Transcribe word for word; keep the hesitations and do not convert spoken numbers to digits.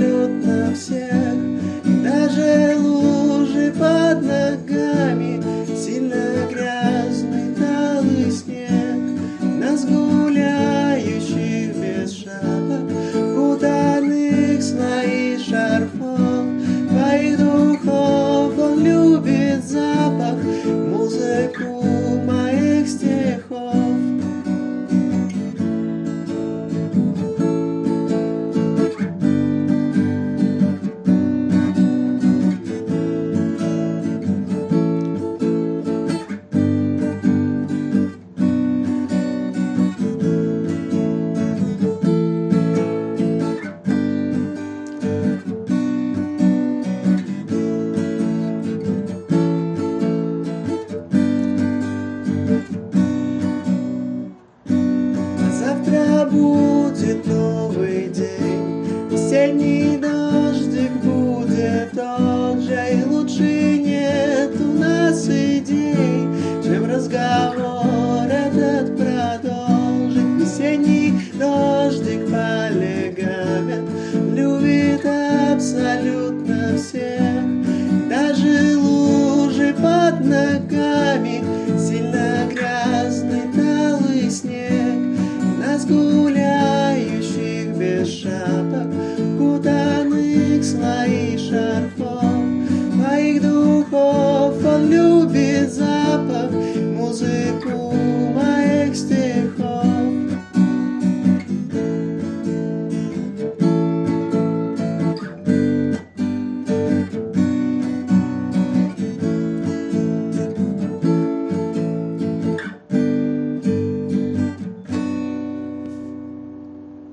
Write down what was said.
абсолютно всех. И даже лужи под ногами, сильно грязный талый снег, нас гуляющих без шапок, кутаных слои шарфов. Твоих духов он любит запах, музыку моих стихов. Завтра будет новый день, весенний дождик будет тот же, и лучше нет у нас идей, чем разговор этот продолжить. Весенний дождик полигамент любит абсолютно всех, даже лужи под ногами, сильно грязный талый снег, нас гуляет